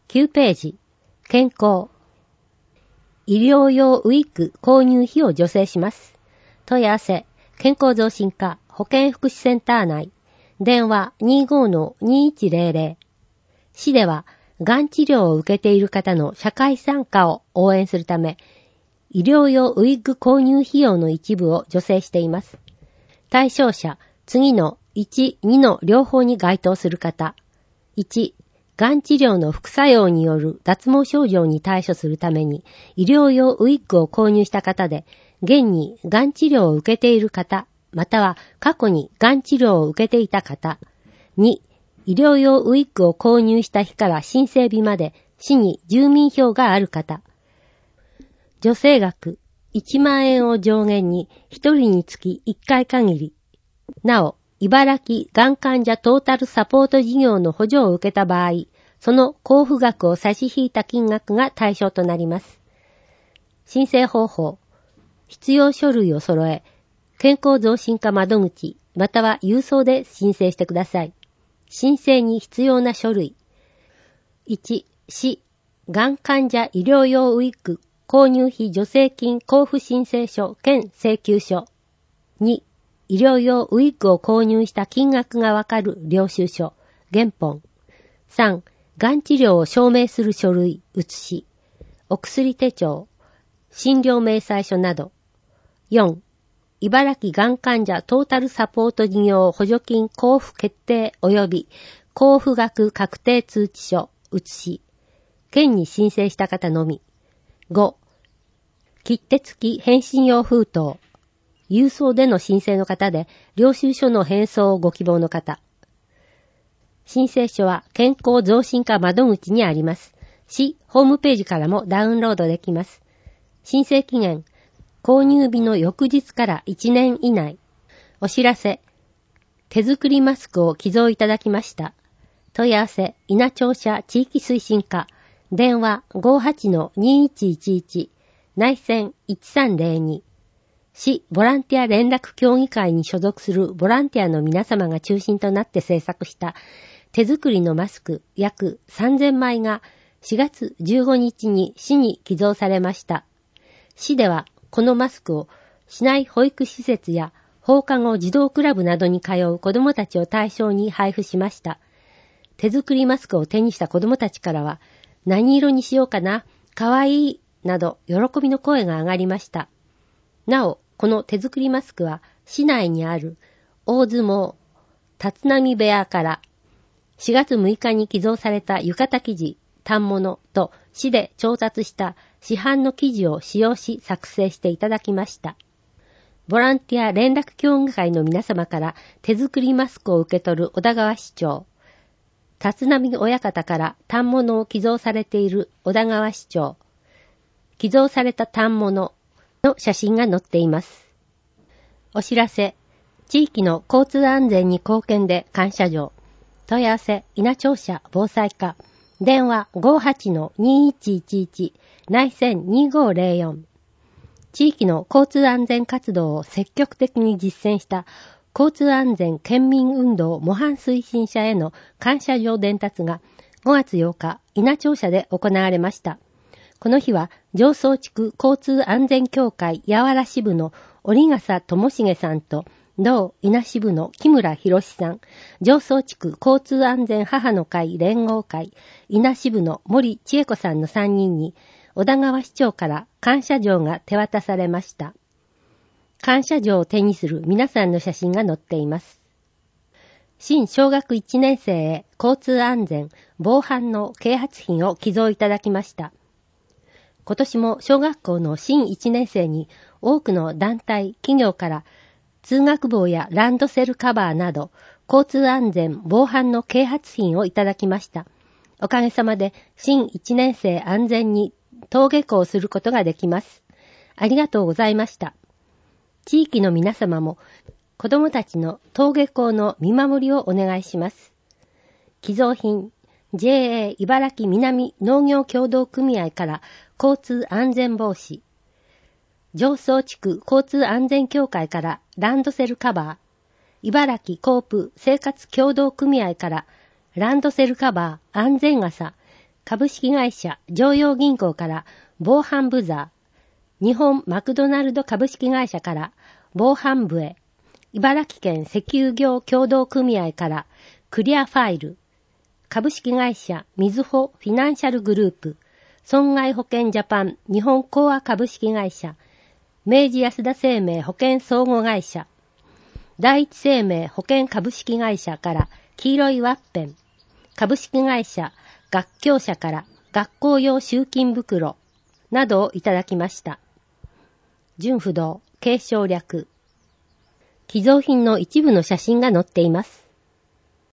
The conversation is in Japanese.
9ページ、健康。医療用ウィッグ購入費を助成します。問い合わせ、健康増進課保健福祉センター内。電話 25-2100。市では、がん治療を受けている方の社会参加を応援するため、医療用ウィッグ購入費用の一部を助成しています。対象者、次の1、2の両方に該当する方。1、がん治療の副作用による脱毛症状に対処するために医療用ウィッグを購入した方で、現にがん治療を受けている方、または過去にがん治療を受けていた方。2、医療用ウィッグを購入した日から申請日まで市に住民票がある方。助成額1万円を上限に1人につき1回限り。なお、茨城がん患者トータルサポート事業の補助を受けた場合、その交付額を差し引いた金額が対象となります。申請方法。必要書類を揃え、健康増進課窓口、または郵送で申請してください。申請に必要な書類。1、市、がん患者医療用ウィッグ購入費助成金交付申請書兼請求書。2、医療用ウィッグを購入した金額がわかる領収書、原本。3、がん治療を証明する書類、写し。お薬手帳、診療明細書など。4、茨城がん患者トータルサポート事業補助金交付決定及び交付額確定通知書、写し。県に申請した方のみ。5、切手付き返信用封筒。郵送での申請の方で、領収書の返送をご希望の方。申請書は健康増進課窓口にあります。市ホームページからもダウンロードできます。申請期限、購入日の翌日から1年以内。お知らせ、手作りマスクを寄贈いただきました。問い合わせ、稲町社地域推進課、電話 58-2111、内線1302。市ボランティア連絡協議会に所属するボランティアの皆様が中心となって制作した手作りのマスク約3000枚が4月15日に市に寄贈されました。市ではこのマスクを市内保育施設や放課後児童クラブなどに通う子どもたちを対象に配布しました。手作りマスクを手にした子どもたちからは、何色にしようかな、かわいい、など喜びの声が上がりました。なお、この手作りマスクは市内にある大相撲立浪部屋から4月6日に寄贈された浴衣生地、反物と市で調達した市販の生地を使用し作成していただきました。ボランティア連絡協議会の皆様から手作りマスクを受け取る小田川市長、立浪親方から反物を寄贈されている小田川市長、寄贈された反物の写真が載っています。お知らせ、地域の交通安全に貢献で感謝状。問い合わせ、稲町社防災課。電話 58-2111 内線2504。地域の交通安全活動を積極的に実践した交通安全県民運動模範推進者への感謝状伝達が5月8日、稲町社で行われました。この日は、上総地区交通安全協会八原支部の折笠智重さんと、同稲支部の木村博さん、上総地区交通安全母の会連合会稲支部の森千恵子さんの3人に、小田川市長から感謝状が手渡されました。感謝状を手にする皆さんの写真が載っています。新小学1年生へ交通安全防犯の啓発品を寄贈いただきました。今年も小学校の新1年生に多くの団体、企業から通学帽やランドセルカバーなど交通安全防犯の啓発品をいただきました。おかげさまで新1年生安全に登下校することができます。ありがとうございました。地域の皆様も子どもたちの登下校の見守りをお願いします。寄贈品、JA 茨城南農業協同組合から交通安全防止。上総地区交通安全協会からランドセルカバー。茨城コープ生活協同組合からランドセルカバー安全傘。 株式会社常陽銀行から防犯ブザー、日本マクドナルド株式会社から防犯笛、茨城県石油業協同組合からクリアファイル、株式会社みずほフィナンシャルグループ、損害保険ジャパン日本コア株式会社、明治安田生命保険相互会社、第一生命保険株式会社から黄色いワッペン、株式会社学協社から学校用集金袋などをいただきました。純不動、継承略。寄贈品の一部の写真が載っています。